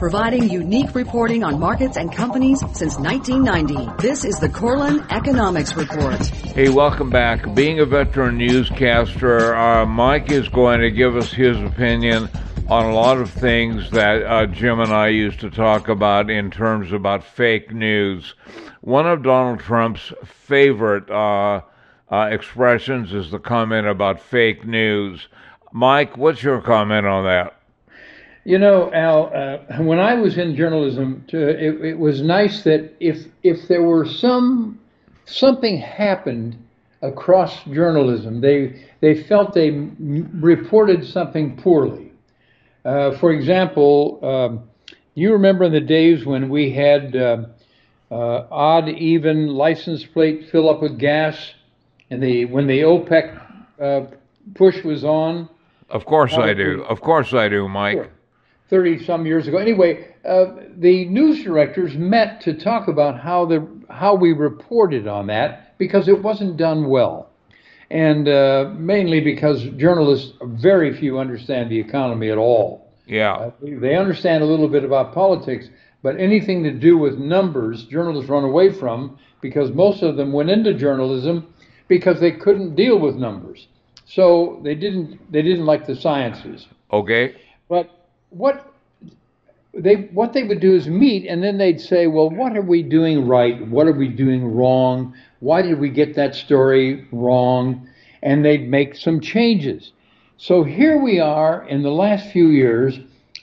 providing unique reporting on markets and companies since 1990. This is the Corlin Economics Report. Hey, welcome back. Being a veteran newscaster, Mike is going to give us his opinion on a lot of things that Jim and I used to talk about in terms about fake news. One of Donald Trump's favorite expressions is the comment about fake news. Mike, what's your comment on that? You know, Al, when I was in journalism, it was nice that if there were something happened across journalism, they felt they reported something poorly. For example, you remember in the days when we had odd, even license plate fill up with gas, and when the OPEC push was on. Of course I do. Of course I do, Mike. Sure. 30-some years ago. Anyway, the news directors met to talk about how we reported on that because it wasn't done well. And mainly because journalists, very few understand the economy at all. Yeah. They understand a little bit about politics, but anything to do with numbers, journalists run away from because most of them went into journalism because they couldn't deal with numbers. So they didn't like the sciences. Okay. But what they would do is meet, and then they'd say, well, what are we doing right? What are we doing wrong? Why did we get that story wrong? And they'd make some changes. So here we are in the last few years,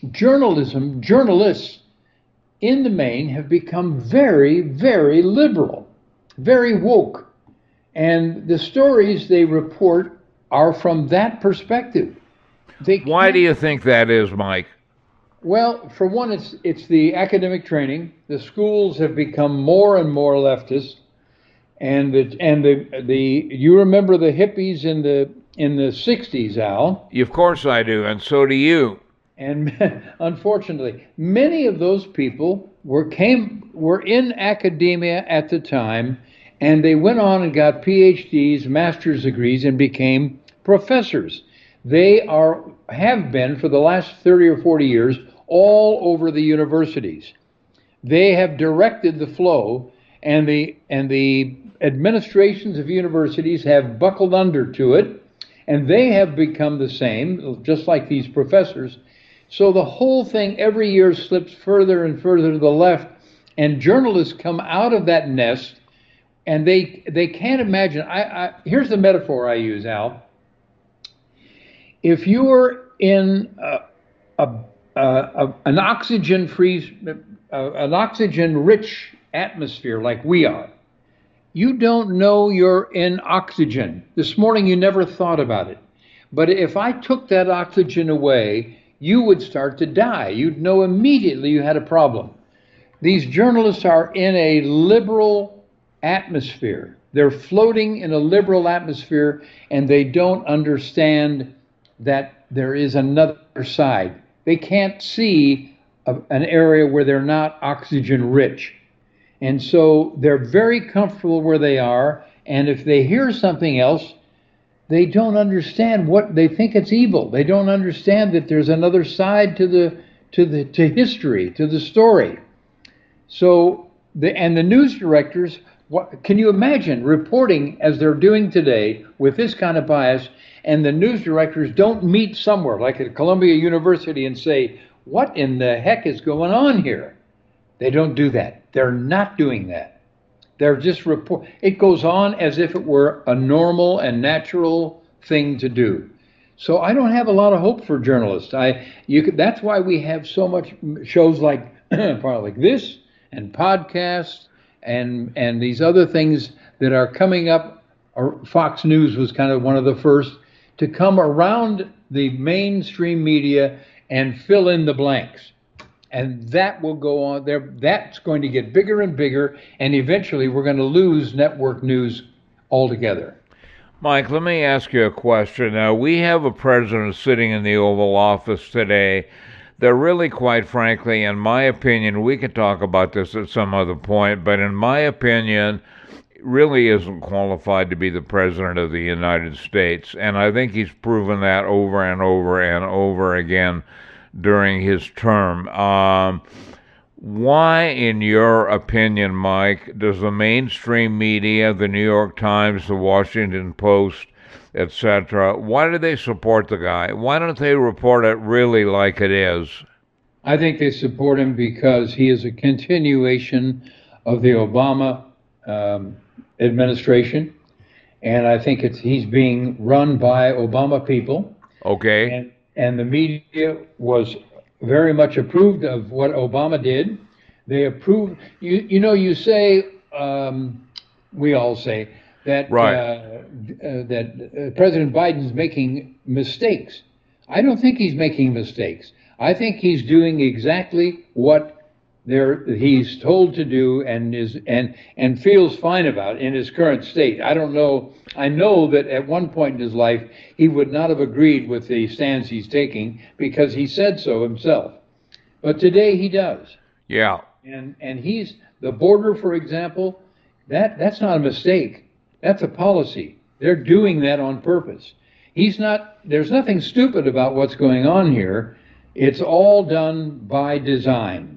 journalists in the main have become very, very liberal, very woke. And the stories they report are from that perspective. Why do you think that is, Mike? Well, for one, it's the academic training. The schools have become more and more leftist, and you remember the hippies in the 60s, Al? Of course I do, and so do you. And unfortunately, many of those people were in academia at the time, and they went on and got PhDs, master's degrees, and became professors. They have been for the last 30 or 40 years all over the universities. They have directed the flow, and the administrations of universities have buckled under to it, and they have become the same, just like these professors. So the whole thing every year slips further and further to the left, and journalists come out of that nest, and they can't imagine. Here's the metaphor I use, Al. If you were in an oxygen-rich atmosphere like we are, you don't know you're in oxygen. This morning you never thought about it. But if I took that oxygen away, you would start to die. You'd know immediately you had a problem. These journalists are in a liberal atmosphere. They're floating in a liberal atmosphere, and they don't understand that there is another side. They can't see an area where they're not oxygen rich. And so they're very comfortable where they are, and if they hear something else, they don't understand what they think. It's evil. They don't understand that there's another side to history, to the story. So the news directors, can you imagine reporting as they're doing today with this kind of bias, and the news directors don't meet somewhere like at Columbia University and say, what in the heck is going on here? They don't do that. They're not doing that. They're just it goes on as if it were a normal and natural thing to do. So I don't have a lot of hope for journalists. That's why we have so much shows like like this and podcasts and these other things that are coming up. Fox News was kind of one of the first to come around the mainstream media and fill in the blanks. And that will go on there. That's going to get bigger and bigger, and eventually we're going to lose network news altogether. Mike, let me ask you a question. Now, we have a president sitting in the Oval Office today that really, quite frankly, in my opinion, we could talk about this at some other point, but in my opinion, really isn't qualified to be the president of the United States. And I think he's proven that over and over and over again. during his term. Why, in your opinion, Mike, does the mainstream media, the New York Times, the Washington Post, etc., why do they support the guy? Why don't they report it really like it is? I think they support him because he is a continuation of the Obama administration, and I think he's being run by Obama people. Okay. And the media was very much approved of what Obama did. They approved. You say, we all say that right. That President Biden's making mistakes. I don't think he's making mistakes. I think he's doing exactly what he's told to do and feels fine about in his current state. I don't know. I know that at one point in his life he would not have agreed with the stance he's taking because he said so himself. But today he does. Yeah. And he's the border, for example. That's not a mistake. That's a policy. They're doing that on purpose. He's not. There's nothing stupid about what's going on here. It's all done by design.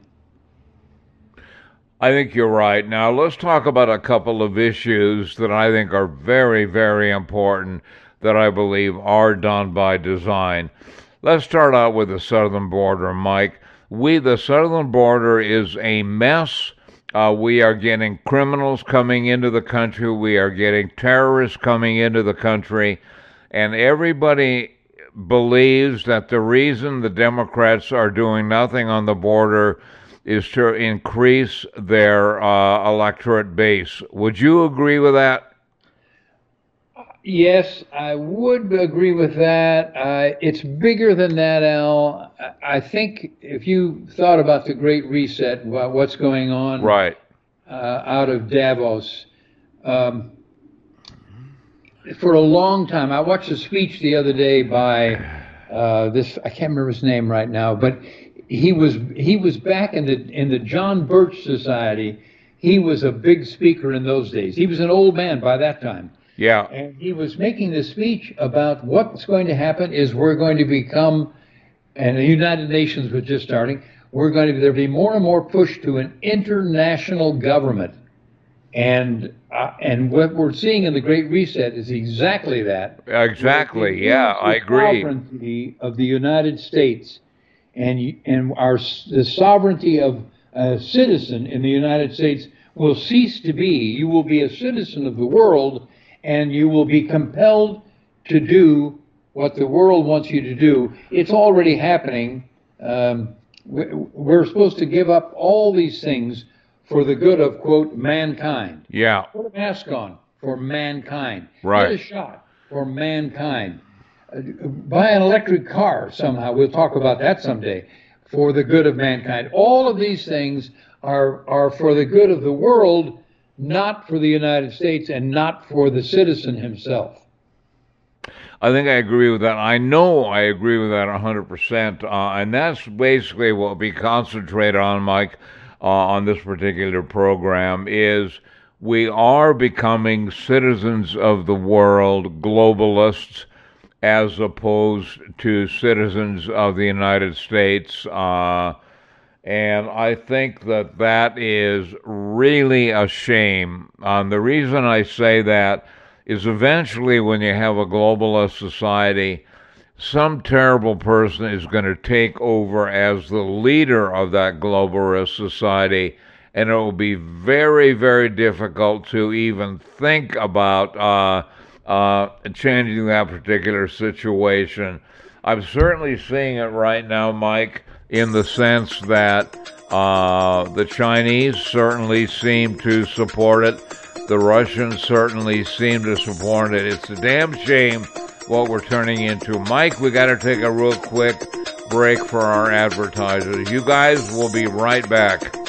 I think you're right. Now, let's talk about a couple of issues that I think are very, very important that I believe are done by design. Let's start out with the southern border, Mike. The southern border is a mess. We are getting criminals coming into the country. We are getting terrorists coming into the country. And everybody believes that the reason the Democrats are doing nothing on the border is to increase their electorate base. Would you agree with that? Yes, I would agree with that. It's bigger than that, Al. I think if you thought about the Great Reset, about what's going on right out of Davos, for a long time, I watched a speech the other day by I can't remember his name right now, but he was back in the John Birch Society. He was a big speaker in those days. He was an old man by that time. Yeah. And he was making this speech about what's going to happen is we're going to become, and the United Nations was just starting, there'll be more and more push to an international government. And what we're seeing in the Great Reset is exactly that. Exactly. Yeah, I agree. The sovereignty of the United States and the sovereignty of a citizen in the United States will cease to be. You will be a citizen of the world, and you will be compelled to do what the world wants you to do. It's already happening. We're supposed to give up all these things for the good of, quote, mankind. Yeah. Put a mask on for mankind. Right. Get a shot for mankind. Buy an electric car somehow. We'll talk about that someday. For the good of mankind. All of these things are for the good of the world, not for the United States and not for the citizen himself. I think I agree with that. I know I agree with that 100%. And that's basically what we concentrate on, Mike, on this particular program, is we are becoming citizens of the world, globalists, as opposed to citizens of the United States. And I think that is really a shame. The reason I say that is eventually when you have a globalist society, some terrible person is going to take over as the leader of that globalist society, and it will be very, very difficult to even think about changing that particular situation. I'm certainly seeing it right now, Mike, in the sense that the Chinese certainly seem to support it. The Russians certainly seem to support it. It's a damn shame what we're turning into. Mike, we got to take a real quick break for our advertisers. You guys will be right back.